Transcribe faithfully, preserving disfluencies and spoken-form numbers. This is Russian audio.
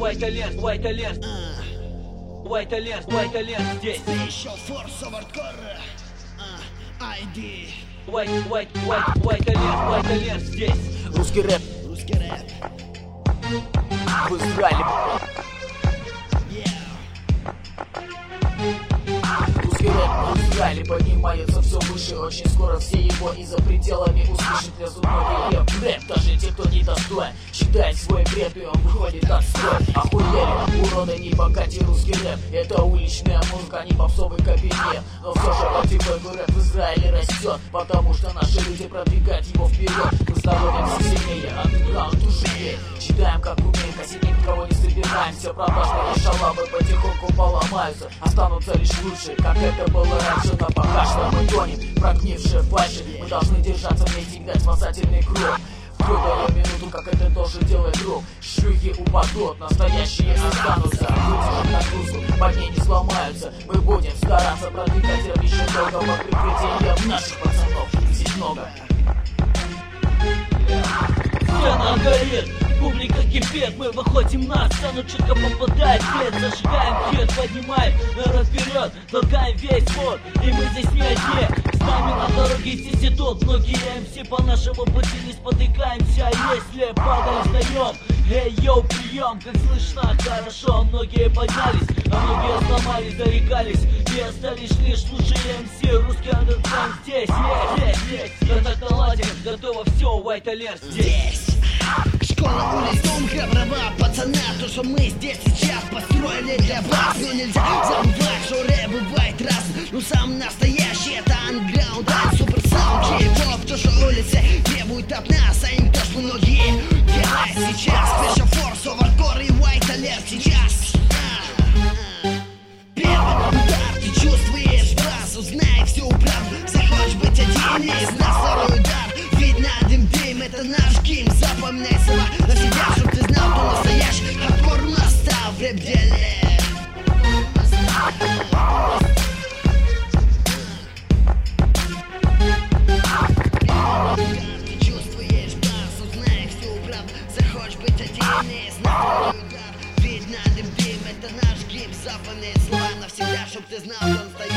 White Alert, White Alert, White Alert, White Alert здесь. Еще форс хардкор, ай ди. White, White, White, White Alert, White Alert здесь. Русский рэп, Русский рэп. в Израиле. Русский рэп в Израиле поднимается все выше. Очень скоро все его и за пределами услышат лезут ноги. Рэп, рэп, даже те, кто не достоин, считает свой бред, и он выходит отстой. Охуели, уроды, не богати русский рэп. Это уличная музыка, не попсовый кабинет. Но все же антипойный рэп в Израиле растет, потому что наши люди продвигают его вперед. Мы становимся сильнее, андеграунд тяжелее. Читаем как умеем, косить никого не собираем. Все продажные шалавы потихоньку поломаются. Останутся лишь лучшие, как это было раньше. Но пока что мы тонем, прогнившие фальши. Мы должны держаться вместе и дать спасательный круг. В трудную минуту, как это тоже делает друг. Шлюхи упадут, настоящие останутся. Люди нагрузку, под ней не сломаются. Мы будем стараться продвигать рэп еще долго. Под прикрытием наших пацанов здесь много. Сцена горит, публика кипит, мы выходим на сцену, четко попадает свет, зажигаем хит, поднимаем народ вперед, толкаем весь ход, и мы здесь не одни. С нами на дороге здесь идут многие эм си, по нашему пути не спотыкаемся, а если падаем, встаем. Эй, йоу, прием, как слышно, хорошо, многие поднялись, а многие сломались, зарекались, и остались лишь лучшие эм си, русский андерграунд здесь, здесь, здесь, здесь, я так наладен, готово все, White Alert здесь. Школа, улиц, дом, храброго пацана. То, что мы здесь сейчас построили для вас. Но нельзя забывать, что рэп бывает раз. Но сам настоящий это андеграунд, а супер саунд, кей-поп. То, что улицы требуют от нас, а не то, что многие делают сейчас. Special Force, хардкор и White Alert сейчас. Первый удар, ты чувствуешь бас, узнай всю правду. Захочешь быть один из нас, второй удар. Видно дым, дым, это наш гимн. Запоминай слова навсегда, чтоб ты знал, кто настоящий хардкор настал в рэп-деле. Ты чувствуешь бас, узнай всю правду. Захочешь быть один из нас, второй удар. Видно дым, дым, это наш гимн. Запоминай слова навсегда, чтоб ты знал, кто настоящий.